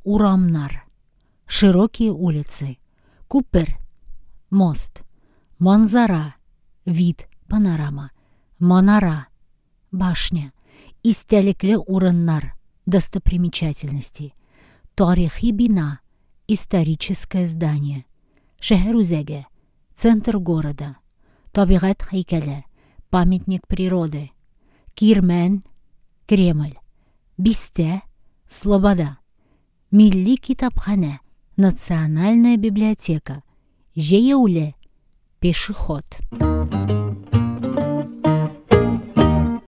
урамнар, широкие улицы, купер, мост, манзара, вид, панорама, манара, башня, истәлекле урыннар, достопримечательности, тарихи бина, историческое здание, шәһәр үзәге, центр города, табигать һәйкәле, памятник природы, Кирмән, Кремль, Бистә, Слобода, Милли китапханә, Национальная библиотека, җәяүле, пешеход.